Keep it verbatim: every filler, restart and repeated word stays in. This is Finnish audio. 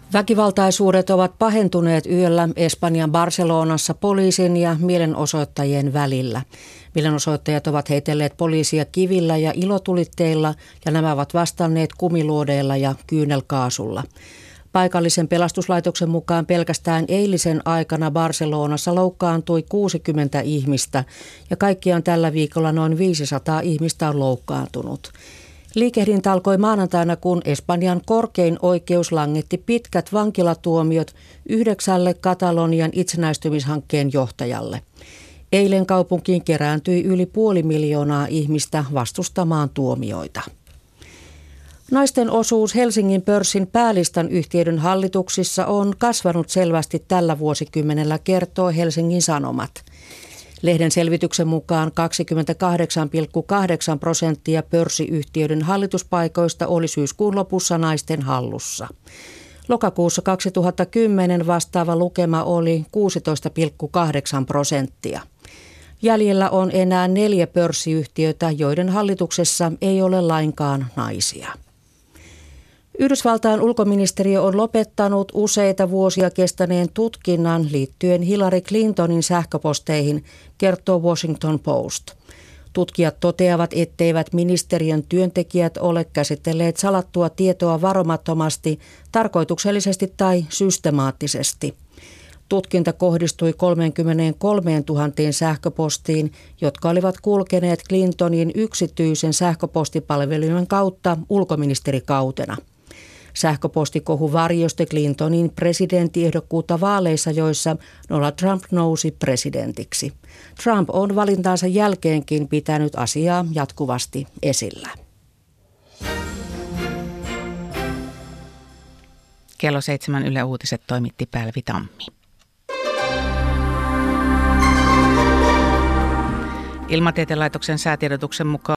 Väkivaltaisuudet ovat pahentuneet yöllä Espanjan Barcelonassa poliisin ja mielenosoittajien välillä. Mielenosoittajat ovat heitelleet poliisia kivillä ja ilotulitteilla ja nämä ovat vastanneet kumiluodeilla ja kyynelkaasulla. Paikallisen pelastuslaitoksen mukaan pelkästään eilisen aikana Barcelonassa loukkaantui kuusikymmentä ihmistä ja kaikkiaan tällä viikolla noin viisisataa ihmistä on loukkaantunut. Liikehdintä alkoi maanantaina, kun Espanjan korkein oikeus langetti pitkät vankilatuomiot yhdeksälle Katalonian itsenäistymishankkeen johtajalle. Eilen kaupunkiin kerääntyi yli puoli miljoonaa ihmistä vastustamaan tuomioita. Naisten osuus Helsingin pörssin päälistan yhtiöiden hallituksissa on kasvanut selvästi tällä vuosikymmenellä, kertoo Helsingin Sanomat. Lehden selvityksen mukaan kaksikymmentäkahdeksan pilkku kahdeksan prosenttia pörssiyhtiöiden hallituspaikoista oli syyskuun lopussa naisten hallussa. Lokakuussa kaksituhattakymmenen vastaava lukema oli kuusitoista pilkku kahdeksan prosenttia. Jäljellä on enää neljä pörssiyhtiötä, joiden hallituksessa ei ole lainkaan naisia. Yhdysvaltain ulkoministeriö on lopettanut useita vuosia kestäneen tutkinnan liittyen Hillary Clintonin sähköposteihin, kertoo Washington Post. Tutkijat toteavat, etteivät ministeriön työntekijät ole käsitelleet salattua tietoa varomattomasti, tarkoituksellisesti tai systemaattisesti. Tutkinta kohdistui kolmekymmentäkolmetuhatta sähköpostiin, jotka olivat kulkeneet Clintonin yksityisen sähköpostipalvelujen kautta ulkoministerikautena. Sähköpostikohu varjosti Clintonin presidenttiehdokkuutta vaaleissa, joissa Donald Trump nousi presidentiksi. Trump on valintansa jälkeenkin pitänyt asiaa jatkuvasti esillä. Kello seitsemän Yle Uutiset toimitti Pälvi Tammi. Ilmatieteen laitoksen säätiedotuksen mukaan